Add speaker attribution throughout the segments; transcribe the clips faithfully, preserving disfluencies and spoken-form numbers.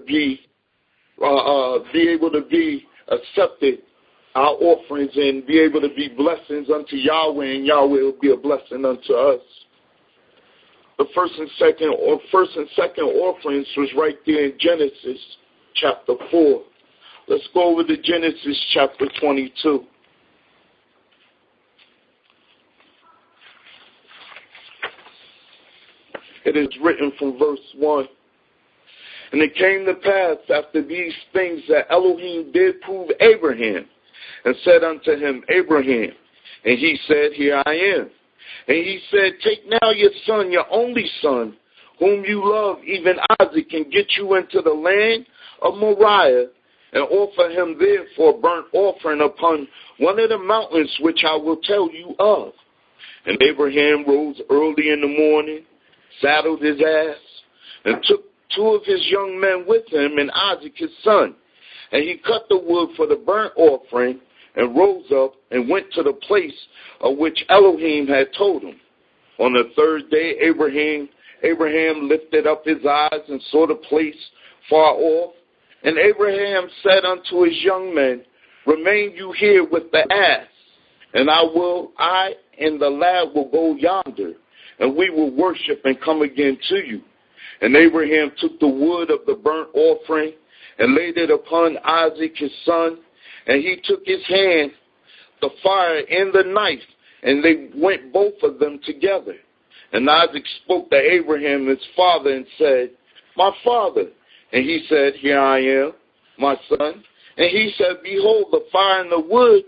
Speaker 1: be uh, uh, be able to be accepted, our offerings, and be able to be blessings unto Yahweh, and Yahweh will be a blessing unto us. The first and second or first and second offerings was right there in Genesis chapter four. Let's go over to Genesis chapter twenty-two. It is written from verse one. And it came to pass after these things that Elohim did prove Abraham, and said unto him, Abraham. And he said, Here I am. And he said, Take now your son, your only son, whom you love, even Isaac, and get you into the land of Moriah, and offer him there for a burnt offering upon one of the mountains which I will tell you of. And Abraham rose early in the morning, saddled his ass, and took two of his young men with him, and Isaac his son. And he cut the wood for the burnt offering, and rose up and went to the place of which Elohim had told him. On the third day, Abraham Abraham lifted up his eyes and saw the place far off. And Abraham said unto his young men, Remain you here with the ass, and I will, I and the lad will go yonder, and we will worship and come again to you. And Abraham took the wood of the burnt offering and laid it upon Isaac his son, and he took his hand, the fire and the knife, and they went both of them together. And Isaac spoke to Abraham his father and said, My father. And he said, Here I am, my son. And he said, Behold, the fire and the wood,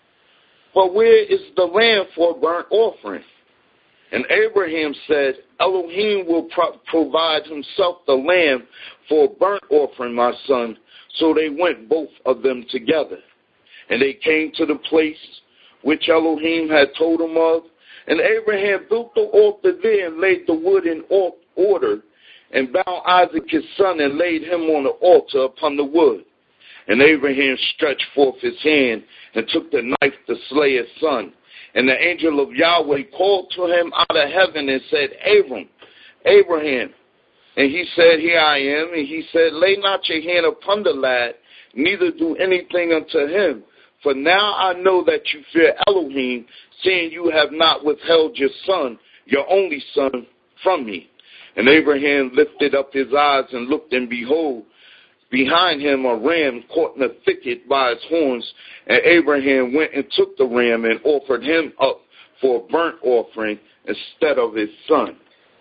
Speaker 1: but where is the lamb for a burnt offering? And Abraham said, Elohim will pro- provide himself the lamb for a burnt offering, my son. So they went both of them together. And they came to the place which Elohim had told him of. And Abraham built the altar there and laid the wood in order, and bound Isaac his son and laid him on the altar upon the wood. And Abraham stretched forth his hand and took the knife to slay his son. And the angel of Yahweh called to him out of heaven and said, Abram, Abraham. And he said, Here I am. And he said, Lay not your hand upon the lad, neither do anything unto him. For now I know that you fear Elohim, seeing you have not withheld your son, your only son, from me. And Abraham lifted up his eyes and looked, and behold, behind him a ram caught in a thicket by its horns. And Abraham went and took the ram and offered him up for a burnt offering instead of his son.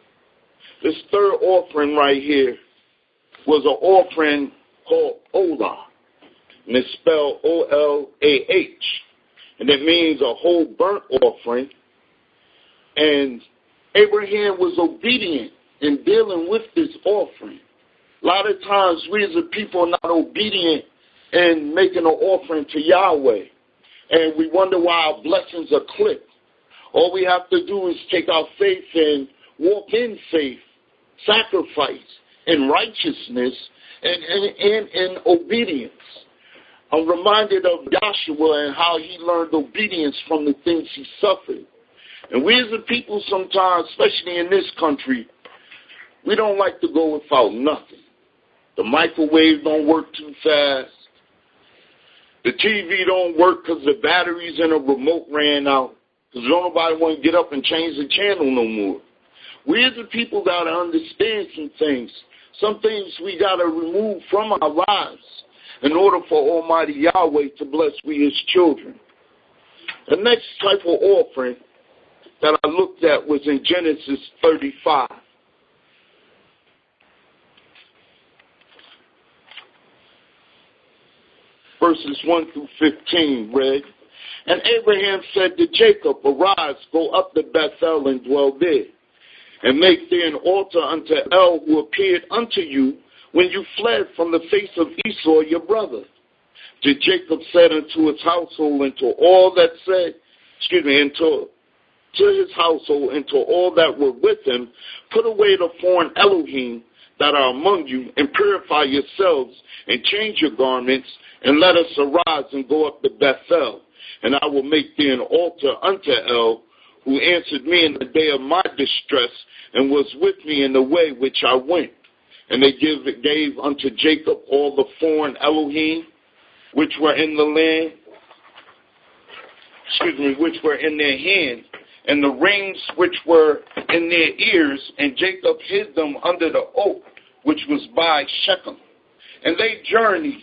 Speaker 1: This third offering right here was an offering called Olah. And it's spelled O L A H. And it means a whole burnt offering. And Abraham was obedient in dealing with this offering. A lot of times we as a people are not obedient in making an offering to Yahweh. And we wonder why our blessings are clipped. All we have to do is take our faith and walk in faith, sacrifice, in righteousness, and in and, and obedience. I'm reminded of Joshua and how he learned obedience from the things he suffered. And we as a people sometimes, especially in this country, we don't like to go without nothing. The microwave don't work too fast. The T V don't work because the batteries in the remote ran out. Because don't nobody want to get up and change the channel no more. We as a people got to understand some things. Some things we got to remove from our lives in order for Almighty Yahweh to bless we his children. The next type of offering that I looked at was in Genesis thirty-five. Verses one through fifteen read, And Abraham said to Jacob, Arise, go up to Bethel and dwell there, and make there an altar unto El, who appeared unto you when you fled from the face of Esau your brother. To Jacob said unto his household and to all that said, excuse me, and to, to his household and to all that were with him, put away the foreign Elohim that are among you, and purify yourselves, and change your garments, and let us arise and go up to Bethel. And I will make thee an altar unto El, who answered me in the day of my distress, and was with me in the way which I went. And they give, gave unto Jacob all the foreign Elohim which were in the land, excuse me, which were in their hand, and the rings which were in their ears, and Jacob hid them under the oak which was by Shechem. And they journeyed,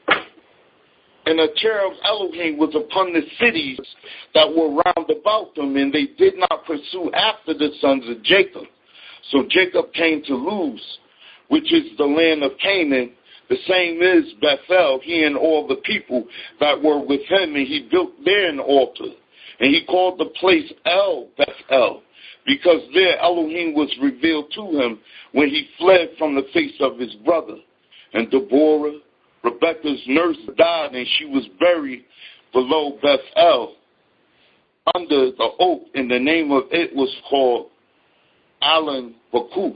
Speaker 1: and a terror of Elohim was upon the cities that were round about them, and they did not pursue after the sons of Jacob. So Jacob came to Luz, which is the land of Canaan. The same is Bethel, he and all the people that were with him, and he built there an altar. And he called the place El Bethel, because there Elohim was revealed to him when he fled from the face of his brother. And Deborah, Rebekah's nurse, died, and she was buried below Bethel under the oak, and the name of it was called Alan Bakuth.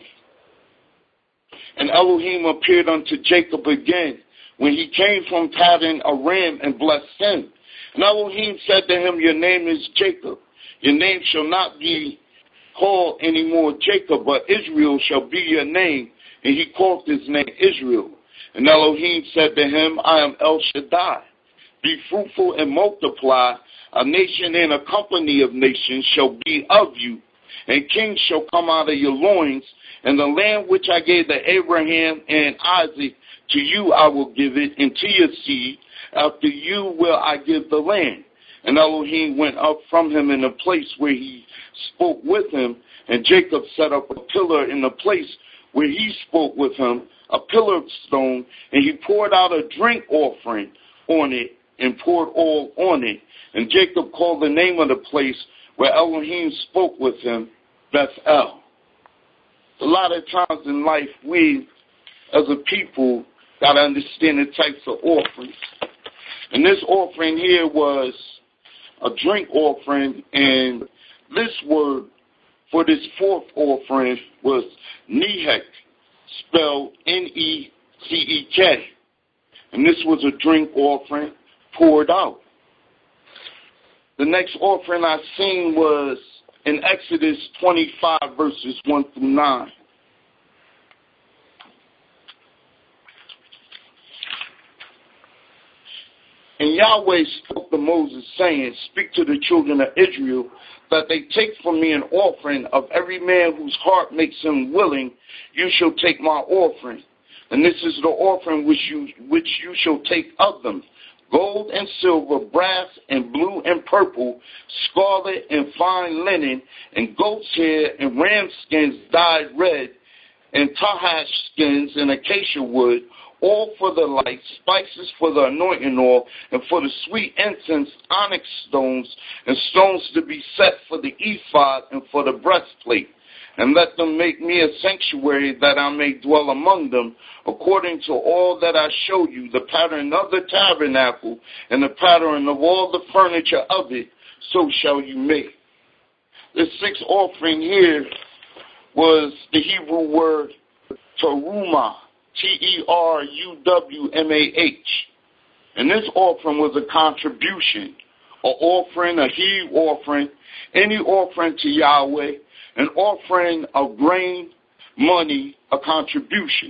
Speaker 1: And Elohim appeared unto Jacob again when he came from Paddan Aram and blessed him. And Elohim said to him, your name is Jacob. Your name shall not be called any more Jacob, but Israel shall be your name. And he called his name Israel. And Elohim said to him, I am El Shaddai. Be fruitful and multiply. A nation and a company of nations shall be of you, and kings shall come out of your loins. And the land which I gave to Abraham and Isaac, to you I will give it, and to your seed. After you will I give the land. And Elohim went up from him in the place where he spoke with him, and Jacob set up a pillar in the place where he spoke with him, a pillar of stone, and he poured out a drink offering on it, and poured oil on it. And Jacob called the name of the place where Elohim spoke with him, Bethel. A lot of times in life, we, as a people, got to understand the types of offerings. And this offering here was a drink offering, and this word for this fourth offering was Nehek, spelled N E C E K. And this was a drink offering poured out. The next offering I seen was in Exodus twenty-five, verses one through nine. And Yahweh spoke to Moses, saying, speak to the children of Israel, that they take from me an offering of every man whose heart makes him willing. You shall take my offering. And this is the offering which you, which you shall take of them: gold and silver, brass and blue and purple, scarlet and fine linen, and goat's hair and ram skins dyed red, and tahash skins and acacia wood, all for the light, spices for the anointing oil, and for the sweet incense, onyx stones, and stones to be set for the ephod and for the breastplate. And let them make me a sanctuary, that I may dwell among them, according to all that I showed you, the pattern of the tabernacle, and the pattern of all the furniture of it, so shall you make. The sixth offering here was the Hebrew word terumah, T E R U W M A H. And this offering was a contribution, an offering, a heave offering, any offering to Yahweh, an offering of grain, money, a contribution.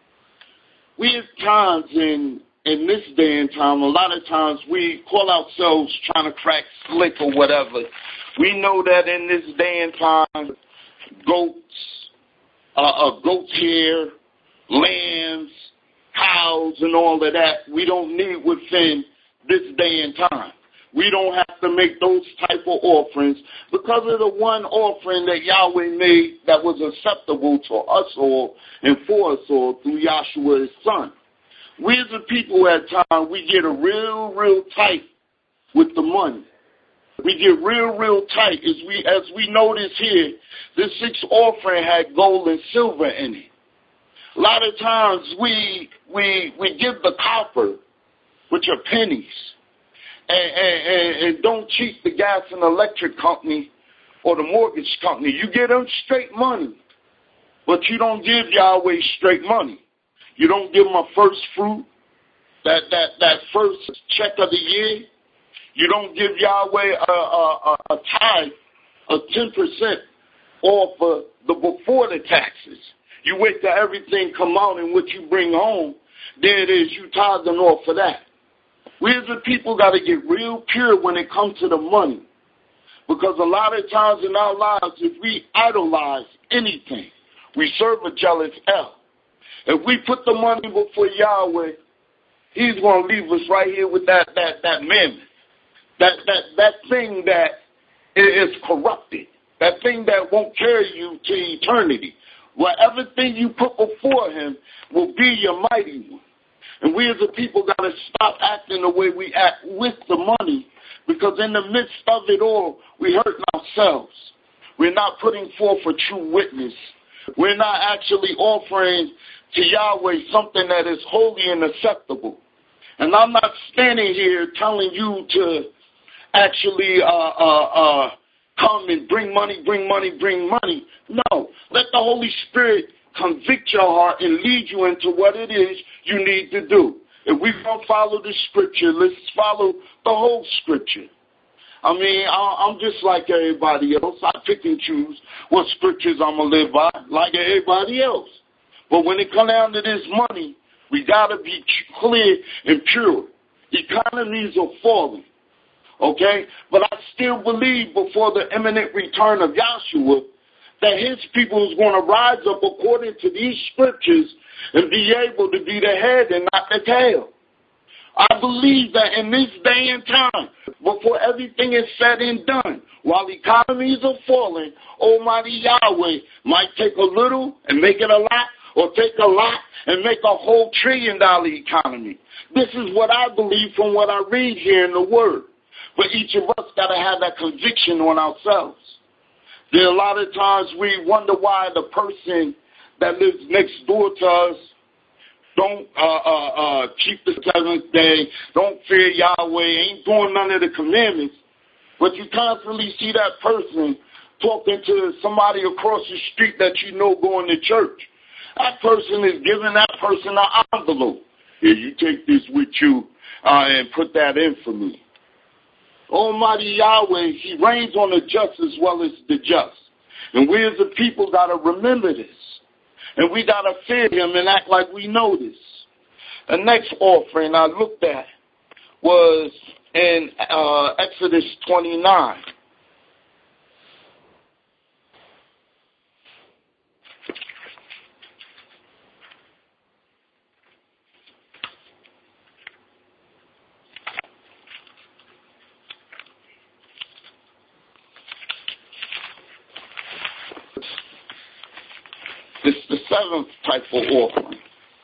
Speaker 1: We at times in, in this day and time, a lot of times we call ourselves trying to crack slick or whatever. We know that in this day and time, goats, uh, uh, goat's hair, lambs, cows, and all of that, we don't need within this day and time. We don't have to make those type of offerings because of the one offering that Yahweh made that was acceptable to us all and for us all through Yahshua, his son. We as a people at times, we get a real, real tight with the money. We get real, real tight. As we, as we notice here, this sixth offering had gold and silver in it. A lot of times we we we give the copper, which are pennies, and, and, and don't cheat the gas and electric company or the mortgage company. You give them straight money, but you don't give Yahweh straight money. You don't give them a first fruit, that, that, that first check of the year. You don't give Yahweh a, a, a, a tithe of ten percent off of the before the taxes.
Speaker 2: You wait till everything come out and what you bring home, there it is, you tithing off of that. We as a people got to get real pure when it comes to the money. Because a lot of times in our lives, if we idolize anything, we serve a jealous hell. If we put the money before Yahweh, he's going to leave us right here with that that that mammon, that that that thing that is corrupted, that thing that won't carry you to eternity. Whatever thing you put before him will be your mighty one. And we as a people got to stop acting the way we act with the money, because in the midst of it all, we hurt ourselves. We're not putting forth a true witness. We're not actually offering to Yahweh something that is holy and acceptable. And I'm not standing here telling you to actually uh, uh, uh, come and bring money, bring money, bring money. No, let the Holy Spirit convict your heart and lead you into what it is you need to do. If we don't follow the scripture, let's follow the whole scripture. I mean, I'm just like everybody else. I pick and choose what scriptures I'm going to live by, like everybody else. But when it comes down to this money, we got to be clear and pure. Economies are falling, okay? But I still believe before the imminent return of Yahshua that his people is going to rise up according to these scriptures and be able to be the head and not the tail. I believe that in this day and time, before everything is said and done, while economies are falling, Almighty Yahweh might take a little and make it a lot, or take a lot and make a whole trillion dollar economy. This is what I believe from what I read here in the Word. But each of us got to have that conviction on ourselves. There are a lot of times we wonder why the person that lives next door to us don't uh, uh, uh, keep the seventh day, don't fear Yahweh, ain't doing none of the commandments. But you constantly see that person talking to somebody across the street that you know going to church. That person is giving that person an envelope. Here, you take this with you uh, and put that in for me. Almighty Yahweh, he reigns on the just as well as the just. And we as a people got to remember this. And we got to fear him and act like we know this. The next offering I looked at was in uh, Exodus twenty-nine. It's the seventh type of offering,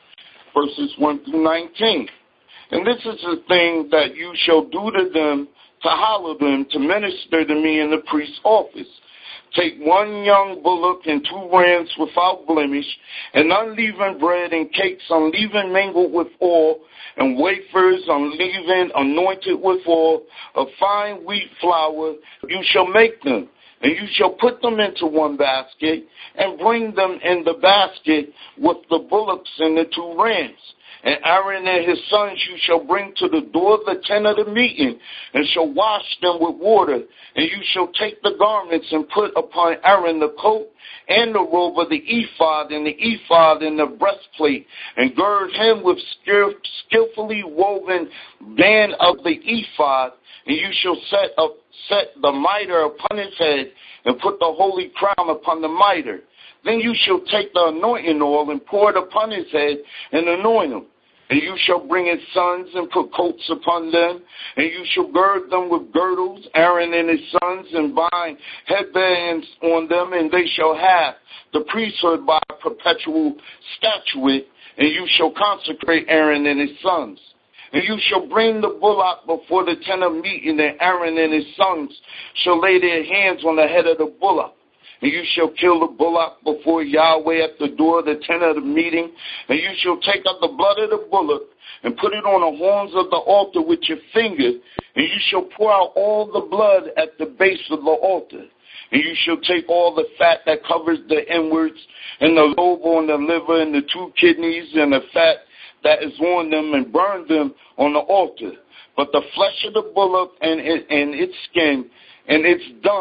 Speaker 2: verses one through nineteen. And this is the thing that you shall do to them, to hallow them, to minister to me in the priest's office. Take one young bullock and two rams without blemish, and unleavened bread and cakes unleavened mingled with oil, and wafers unleavened anointed with oil, of fine wheat flour. You shall make them. And you shall put them into one basket, and bring them in the basket with the bullocks and the two rams. And Aaron and his sons you shall bring to the door of the tent of the meeting, and shall wash them with water. And you shall take the garments and put upon Aaron the coat and the robe of the ephod, and the ephod and the breastplate, and gird him with skill, skillfully woven band of the ephod. And you shall set up set the mitre upon his head, and put the holy crown upon the mitre. Then you shall take the anointing oil and pour it upon his head, and anoint him. And you shall bring his sons and put coats upon them, and you shall gird them with girdles, Aaron and his sons, and bind headbands on them, and they shall have the priesthood by perpetual statute, and you shall consecrate Aaron and his sons. And you shall bring the bullock before the tent of meeting, and Aaron and his sons shall lay their hands on the head of the bullock. And you shall kill the bullock before Yahweh at the door of the tent of the meeting. And you shall take up the blood of the bullock and put it on the horns of the altar with your finger. And you shall pour out all the blood at the base of the altar. And you shall take all the fat that covers the inwards, and the lobe on the liver, and the two kidneys, and the fat that is on them, and burn them on the altar. But the flesh of the bullock and, it, and its skin and its dung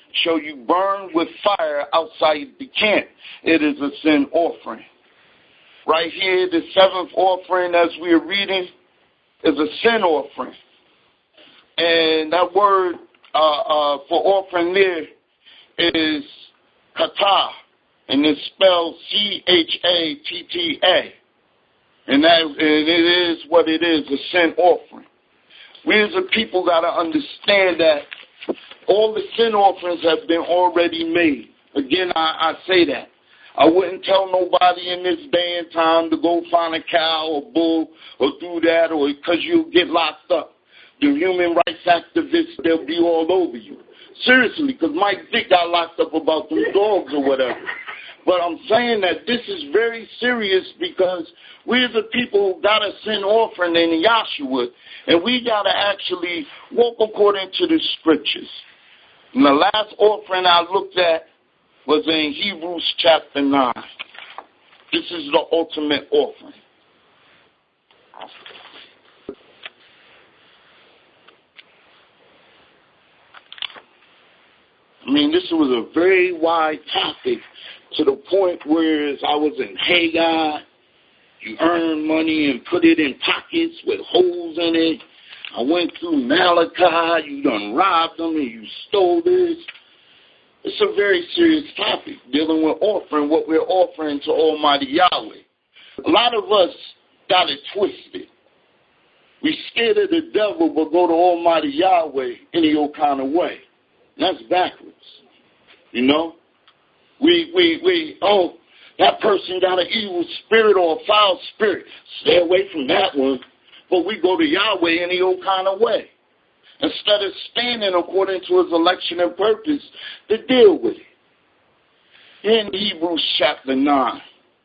Speaker 2: shall you burn with fire outside the camp. It is a sin offering. Right here, the seventh offering, as we are reading, is a sin offering. And that word uh, uh, for offering there is kata, and it's spelled C H A T T A. And that and it is what it is, a sin offering. We as a people got to understand that all the sin offerings have been already made. Again, I, I say that. I wouldn't tell nobody in this day and time to go find a cow or bull or do that, or because you'll get locked up. The human rights activists, they'll be all over you. Seriously, because Mike Dick got locked up about them dogs or whatever. But I'm saying that this is very serious because we as a people got a sin offering in Yahshua, and we got to actually walk according to the scriptures. And the last offering I looked at was in Hebrews chapter nine. This is the ultimate offering. I mean, this was a very wide topic to the point where I was in Haggai, you earn money and put it in pockets with holes in it. I went through Malachi, you done robbed them and you stole this. It's a very serious topic, dealing with offering what we're offering to Almighty Yahweh. A lot of us got it twisted. We scared of the devil but go to Almighty Yahweh any old kind of way. And that's backwards, you know. We, we, we, oh, that person got an evil spirit or a foul spirit. Stay away from that one. But we go to Yahweh any old kind of way, instead of standing according to his election and purpose to deal with it. In Hebrews chapter nine,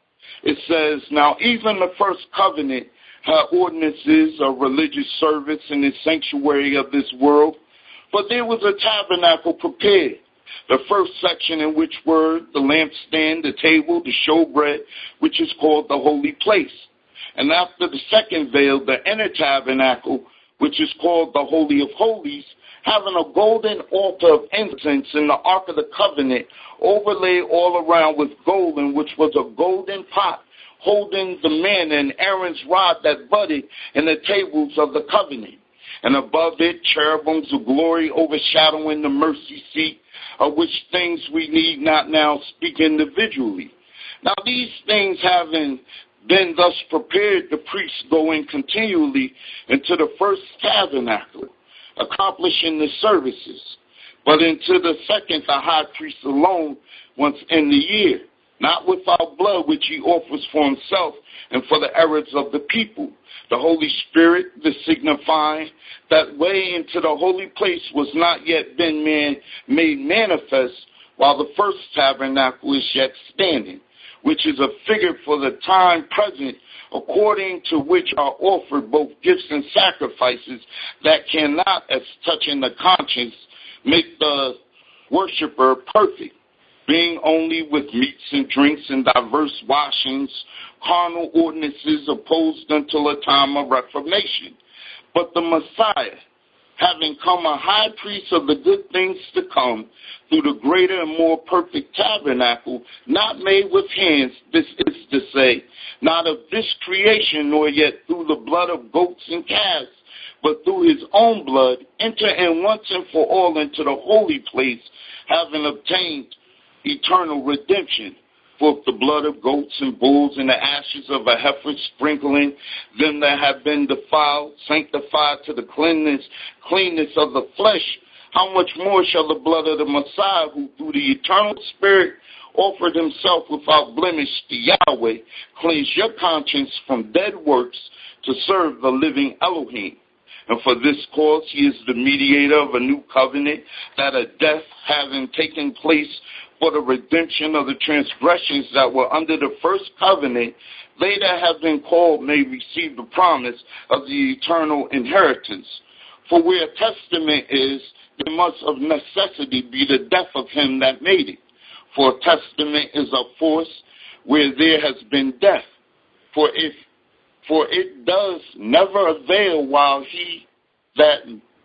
Speaker 2: it says, now even the first covenant had ordinances of religious service in the sanctuary of this world, but there was a tabernacle prepared. The first section in which were the lampstand, the table, the showbread, which is called the holy place. And after the second veil, the inner tabernacle, which is called the Holy of Holies, having a golden altar of incense in the Ark of the Covenant, overlaid all around with gold, in which was a golden pot holding the manna and Aaron's rod that budded in the tables of the covenant. And above it, cherubims of glory overshadowing the mercy seat, of which things we need not now speak individually. Now these things having been thus prepared, the priests go in continually into the first tabernacle, accomplishing the services. But into the second, the high priest alone, once in the year, not without blood, which he offers for himself and for the errors of the people. The Holy Spirit, the signifying that way into the holy place was not yet been man, made manifest, while the first tabernacle is yet standing, which is a figure for the time present, according to which are offered both gifts and sacrifices that cannot, as touching the conscience, make the worshiper perfect, being only with meats and drinks and diverse washings, carnal ordinances opposed until a time of reformation. But the Messiah, having come a high priest of the good things to come, through the greater and more perfect tabernacle, not made with hands, this is to say, not of this creation, nor yet through the blood of goats and calves, but through his own blood, enter in once and for all into the holy place, having obtained eternal redemption. For the blood of goats and bulls and the ashes of a heifer sprinkling them that have been defiled, sanctified to the cleanness, cleanness of the flesh, how much more shall the blood of the Messiah, who through the eternal Spirit offered himself without blemish to Yahweh, cleanse your conscience from dead works to serve the living Elohim. And for this cause he is the mediator of a new covenant, that a death having taken place for the redemption of the transgressions that were under the first covenant, they that have been called may receive the promise of the eternal inheritance. For where a testament is, there must of necessity be the death of him that made it. For a testament is of force where there has been death. For if for it does never avail while he that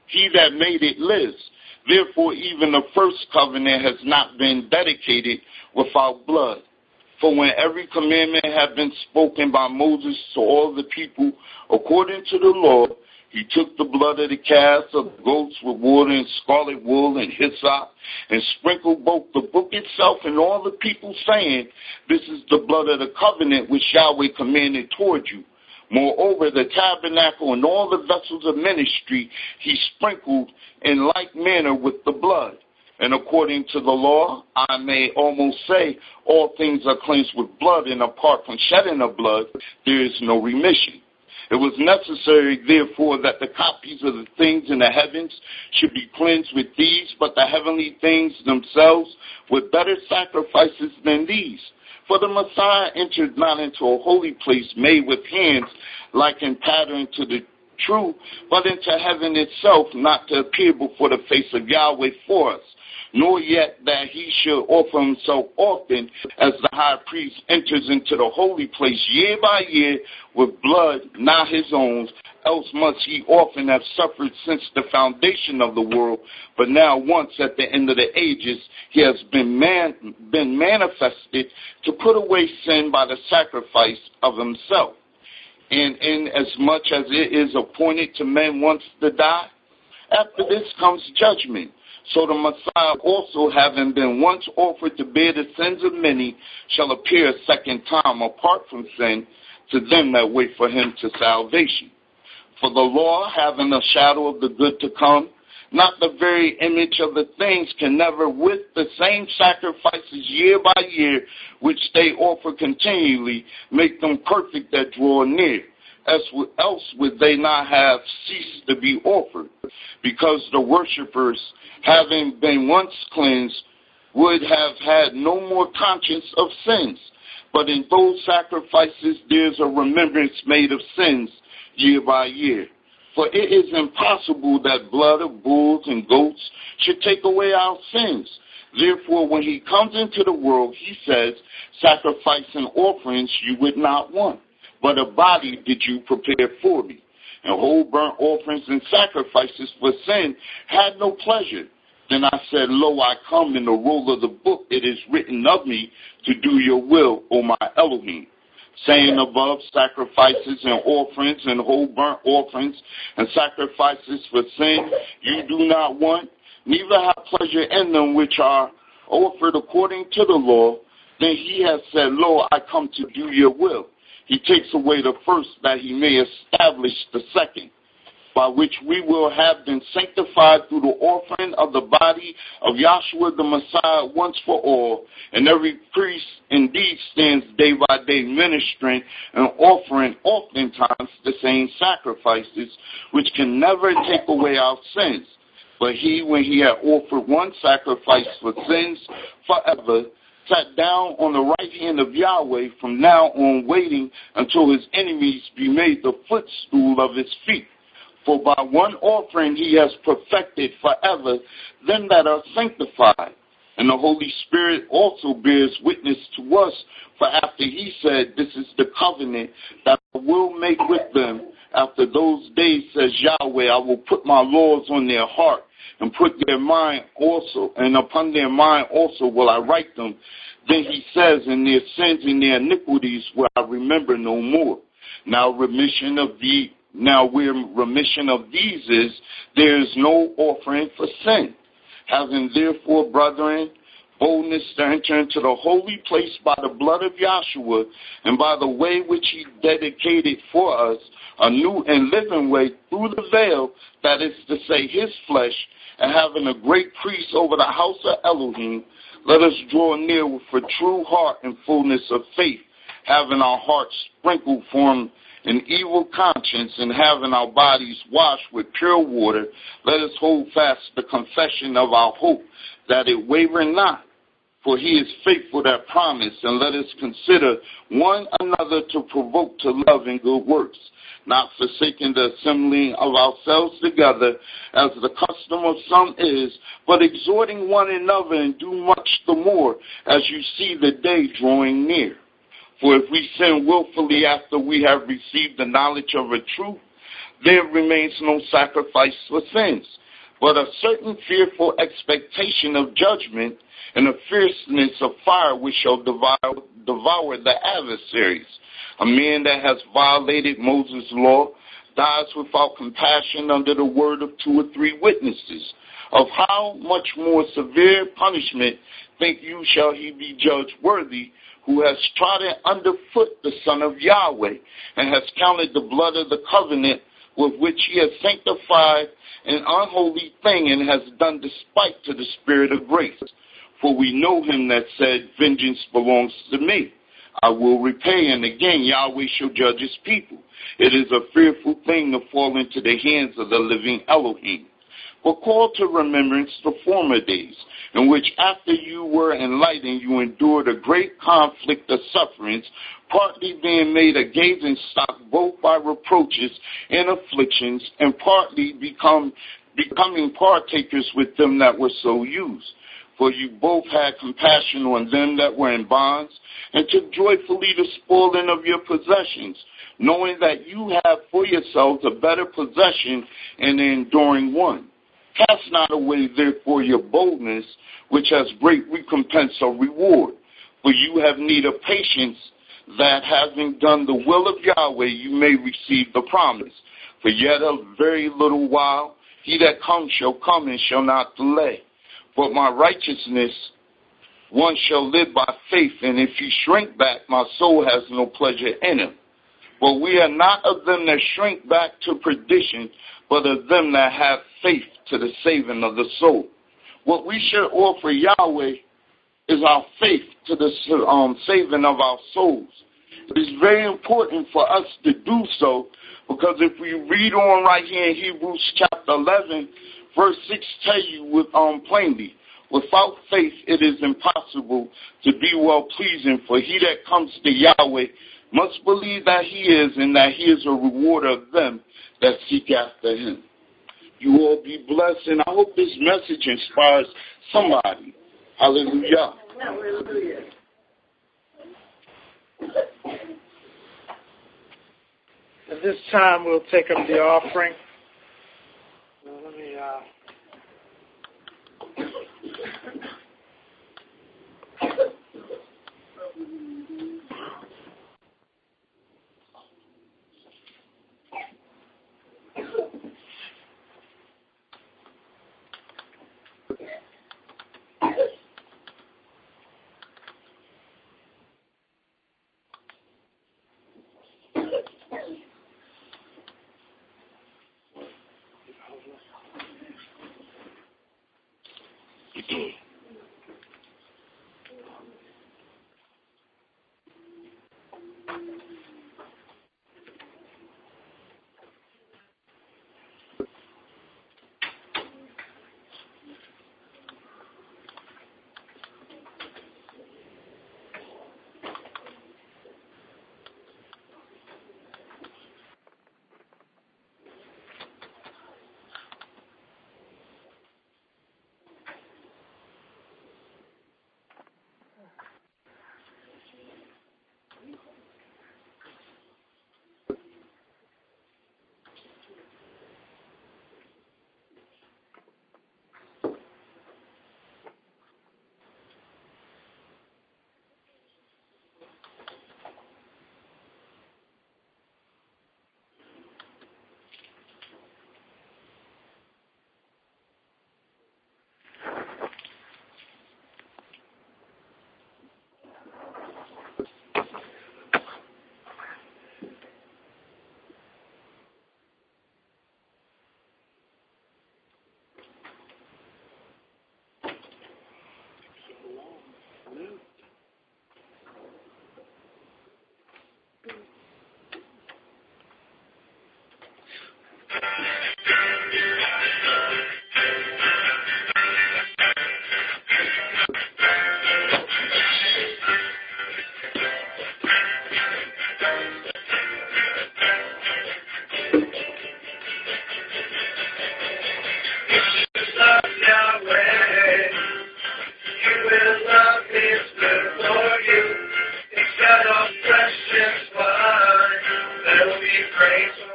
Speaker 2: he that made it lives. Therefore, even the first covenant has not been dedicated without blood. For when every commandment had been spoken by Moses to all the people according to the law, he took the blood of the calves of the goats with water and scarlet wool and hyssop, and sprinkled both the book itself and all the people, saying, This is the blood of the covenant which Yahweh commanded toward you. Moreover, the tabernacle and all the vessels of ministry he sprinkled in like manner with the blood. And according to the law, I may almost say, all things are cleansed with blood, and apart from shedding of blood, there is no remission. It was necessary, therefore, that the copies of the things in the heavens should be cleansed with these, but the heavenly things themselves with better sacrifices than these. For the Messiah entered not into a holy place made with hands, like in pattern to the true, but into heaven itself, not to appear before the face of Yahweh for us, nor yet that he should offer himself often, as the high priest enters into the holy place year by year with blood not his own, else must he often have suffered since the foundation of the world. But now once at the end of the ages he has been man, been manifested to put away sin by the sacrifice of himself. And inasmuch as it is appointed to men once to die, after this comes judgment. So the Messiah also, having been once offered to bear the sins of many, shall appear a second time apart from sin to them that wait for him to salvation. For the law, having a shadow of the good to come, not the very image of the things, can never with the same sacrifices year by year, which they offer continually, make them perfect that draw near. Else would they not have ceased to be offered, because the worshippers, having been once cleansed, would have had no more conscience of sins. But in those sacrifices there's a remembrance made of sins year by year. For it is impossible that blood of bulls and goats should take away our sins. Therefore, when he comes into the world, he says, Sacrifice and offerings you would not want, but a body did you prepare for me. And whole burnt offerings and sacrifices for sin had no pleasure. Then I said, Lo, I come in the roll of the book. It is written of me to do your will, O my Elohim. Saying above, sacrifices and offerings and whole burnt offerings and sacrifices for sin you do not want, neither have pleasure in them which are offered according to the law. Then he has said, Lo, I come to do your will. He takes away the first that he may establish the second, by which we will have been sanctified through the offering of the body of Yahshua the Messiah once for all. And every priest indeed stands day by day ministering and offering oftentimes the same sacrifices, which can never take away our sins. But he, when he had offered one sacrifice for sins forever, sat down on the right hand of Yahweh, from now on waiting until his enemies be made the footstool of his feet. For by one offering he has perfected forever them that are sanctified. And the Holy Spirit also bears witness to us, for after he said, This is the covenant that I will make with them. After those days, says Yahweh, I will put my laws on their heart, and put their mind also, and upon their mind also will I write them. Then he says, In their sins and their iniquities will I remember no more. Now remission of the now where remission of these is, there is no offering for sin. Having therefore, brethren, boldness to enter into the holy place by the blood of Yahshua, and by the way which he dedicated for us, a new and living way through the veil, that is to say, his flesh, and having a great priest over the house of Elohim, let us draw near with a true heart and fullness of faith, having our hearts sprinkled from an evil conscience, and having our bodies washed with pure water, let us hold fast the confession of our hope, that it waver not. For he is faithful that promise, and let us consider one another to provoke to love and good works, not forsaking the assembling of ourselves together, as the custom of some is, but exhorting one another, and do much the more, as you see the day drawing near. For if we sin willfully after we have received the knowledge of a truth, there remains no sacrifice for sins, but a certain fearful expectation of judgment and a fierceness of fire which shall devour, devour the adversaries. A man that has violated Moses' law dies without compassion under the word of two or three witnesses. Of how much more severe punishment think you shall he be judged worthy, who has trodden underfoot the Son of Yahweh, and has counted the blood of the covenant with which he has sanctified an unholy thing, and has done despite to the Spirit of grace. For we know him that said, vengeance belongs to me, I will repay. And again, Yahweh shall judge his people. It is a fearful thing to fall into the hands of the living Elohim. But call to remembrance the former days, in which after you were enlightened, you endured a great conflict of sufferings, partly being made a gazing stock both by reproaches and afflictions, and partly become becoming partakers with them that were so used. For you both had compassion on them that were in bonds, and took joyfully the spoiling of your possessions, knowing that you have for yourselves a better possession in the enduring one. Cast not away, therefore, your boldness, which has great recompense or reward. For you have need of patience, that having done the will of Yahweh, you may receive the promise. For yet a very little while, he that comes shall come and shall not delay. But my righteousness, one shall live by faith, and if he shrink back, my soul has no pleasure in him. But we are not of them that shrink back to perdition, but of them that have faith to the saving of the soul. What we should offer Yahweh is our faith to the um, saving of our souls. It is very important for us to do so, because if we read on right here in Hebrews chapter eleven, verse six tell you with, um, plainly, without faith it is impossible to be well-pleasing, for he that comes to Yahweh must believe that he is, and that he is a rewarder of them that seek after him. You all be blessed, and I hope this message inspires somebody. Hallelujah. Hallelujah.
Speaker 3: At this time, we'll take up the offering. Let me, uh...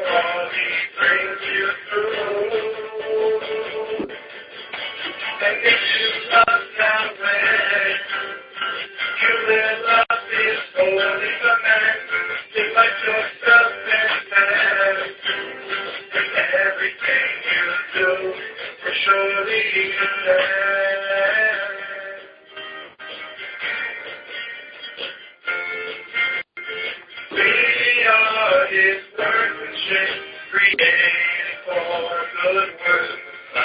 Speaker 4: all these things you do. And if you love Yahweh, you will love His holy command. Live like yourself and man. In everything you do, for surely you can. We are His workmanship, created for good works.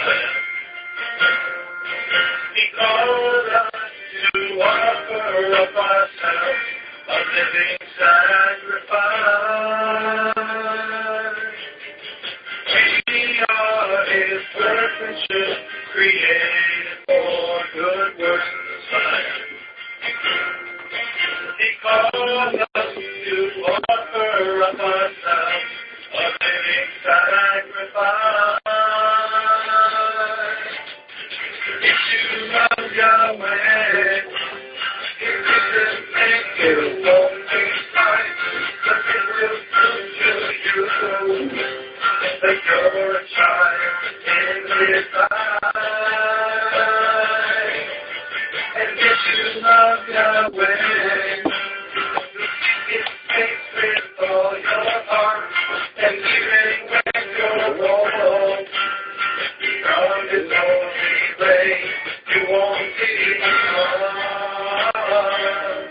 Speaker 4: He called us to offer up ourselves, a living sacrifice. We are His workmanship, created for good works. He called us to offer up ourselves, a living sacrifice. If you love Yahweh, if you just make it won't be right, but it will prove to you that you're a child in His eyes. And if you love Yahweh, it takes with all your heart, and even when you're wrong, from His only way, you won't be harmed.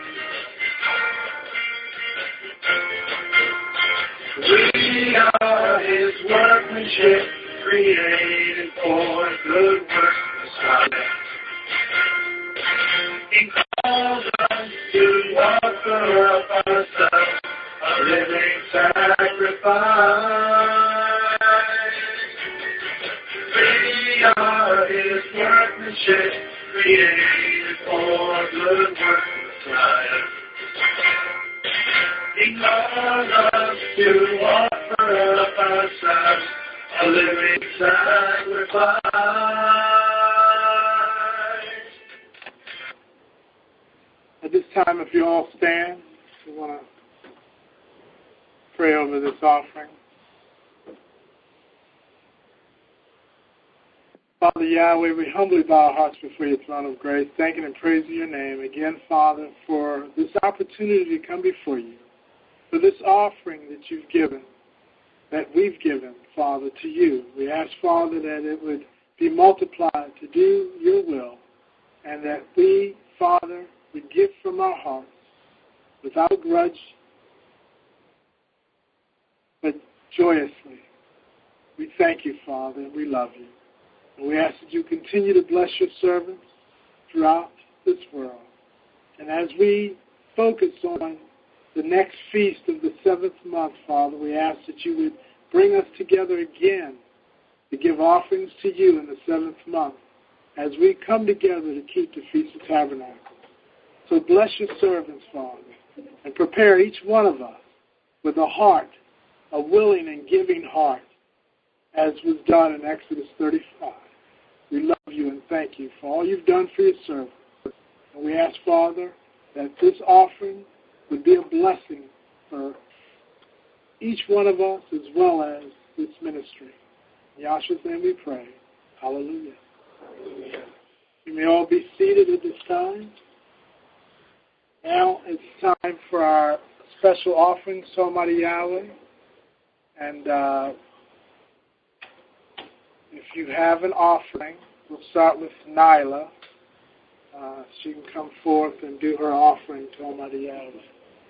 Speaker 4: We are His workmanship, created for good works. He calls us to offer up ourselves, a living sacrifice. We are His workmanship, created for good works. He calls us to offer up ourselves, a living sacrifice.
Speaker 3: At this time, if you all stand, we want to pray over this offering. Father Yahweh, we humbly bow our hearts before your throne of grace, thanking and praising your name again, Father, for this opportunity to come before you, for this offering that you've given, that we've given, Father, to you. We ask, Father, that it would be multiplied to do your will, and that we, Father, would give from our hearts without grudge, but joyously. We thank you, Father, and we love you. And we ask that you continue to bless your servants throughout this world. And as we focus on the next feast of the seventh month, Father, we ask that you would bring us together again to give offerings to you in the seventh month as we come together to keep the Feast of Tabernacles. So bless your servants, Father, and prepare each one of us with a heart, a willing and giving heart, as was done in Exodus thirty-five. We love you and thank you for all you've done for your servants. And we ask, Father, that this offering would be a blessing for each one of us as well as this ministry. In Yahshua's name we pray. Hallelujah. Hallelujah. You may all be seated at this time. Now it's time for our special offering, Almighty Yahweh. And uh, if you have an offering, we'll start with Nyla. Uh, she can come forth and do her offering to Almighty Yahweh.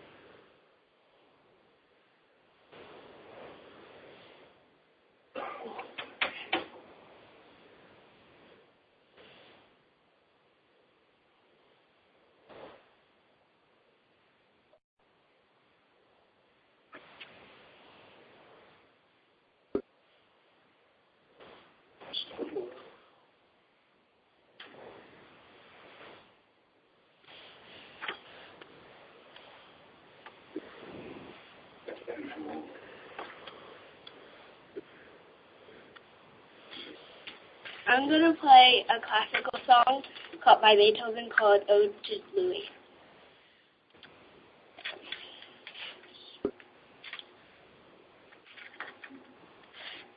Speaker 5: I'm going to play a classical song called by Beethoven called Ode to Louis.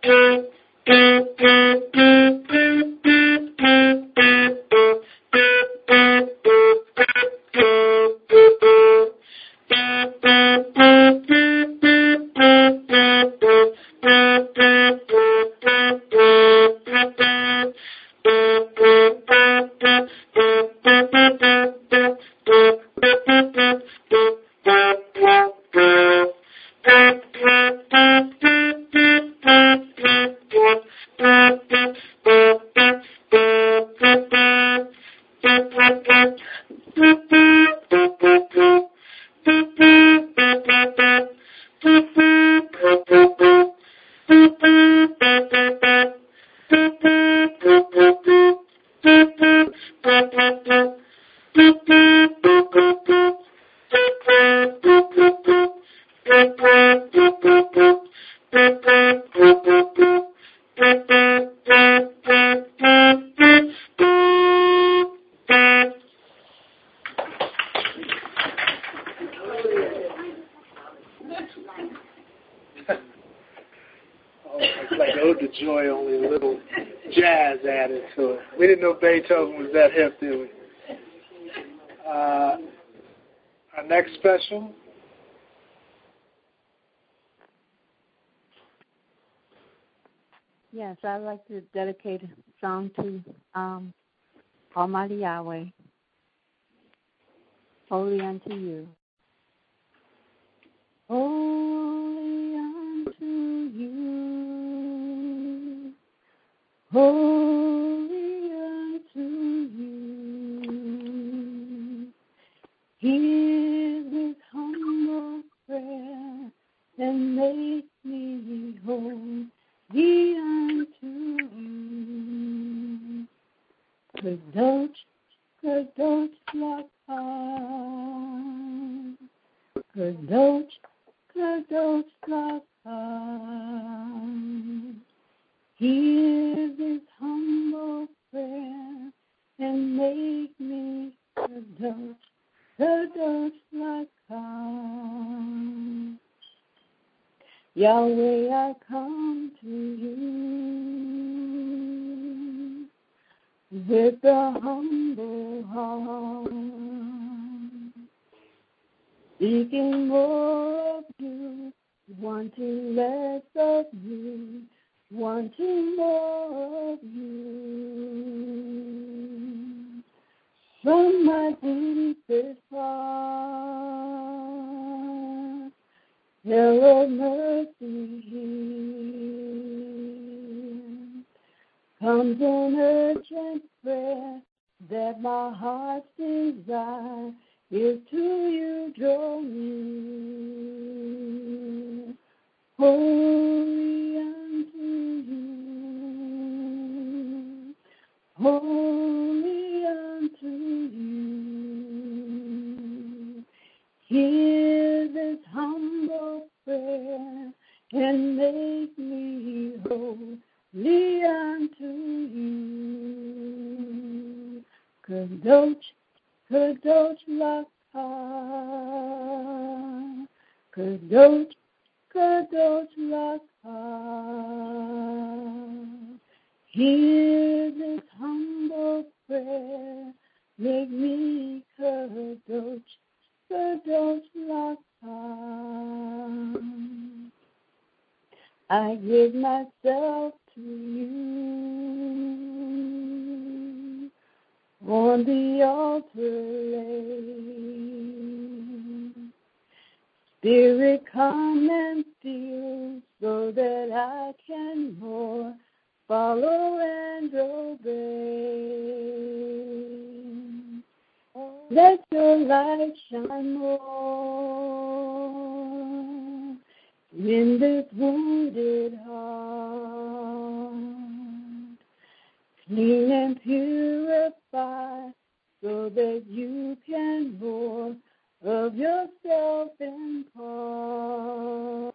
Speaker 3: Beethoven was that hip, did we? Uh, our next special.
Speaker 6: Yes, I'd like to dedicate a song to um, Almighty Yahweh, holy unto you. Holy unto you, holy unto you. Hear this humble prayer and make me holy unto you. Kadosh, Kadosh, Lakah. Kadosh, Kadosh, Lakah. Hear this humble prayer and make me Kadosh, Kadosh, Lakah. Yahweh, I come to you with a humble heart, seeking more of you, wanting less of you, wanting more of you. From my deepest heart, your mercy here comes an urgent prayer that my heart's desire is to you draw near. Holy unto you, holy unto you. Hear this humble prayer and make me holy unto you. Kadosh, Kadosh, Lakah. Kadosh, Kadosh, Lakah. Hear this humble prayer, make me Kadosh, Kadosh, Lakah. I give myself to you, on the altar lay. Spirit, come and feel, so that I can more follow and obey. Let your light shine more in this wounded heart. Clean and purify, so that you can more of yourself impart.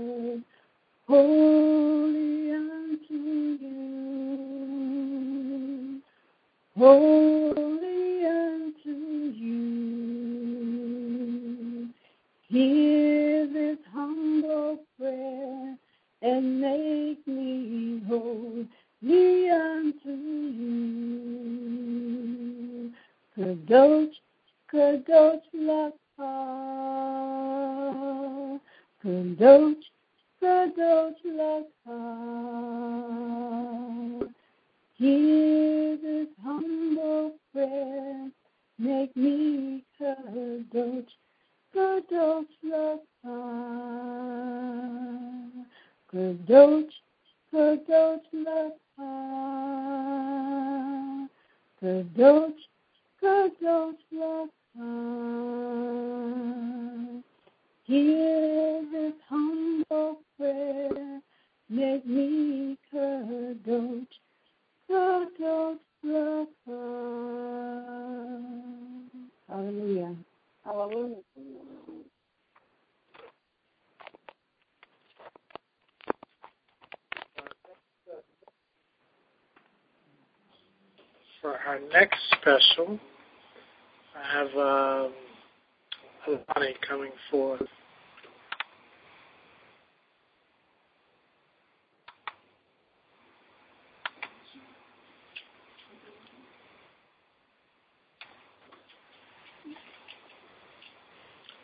Speaker 6: Holy unto you, holy unto you. Hear this humble prayer and make me holy unto you. Kadosh, Kadosh Laka, Kadosh, Kadosh Laka. Hear this humble prayer, make me Kadosh, Kadosh Laka. Kadosh, Kadosh Laka. Kadosh, Kadosh Laka. Hear this humble prayer, make me Kadosh, Kadosh Laka. Hallelujah. Hallelujah.
Speaker 3: For our next special, I have um, Alani coming forth.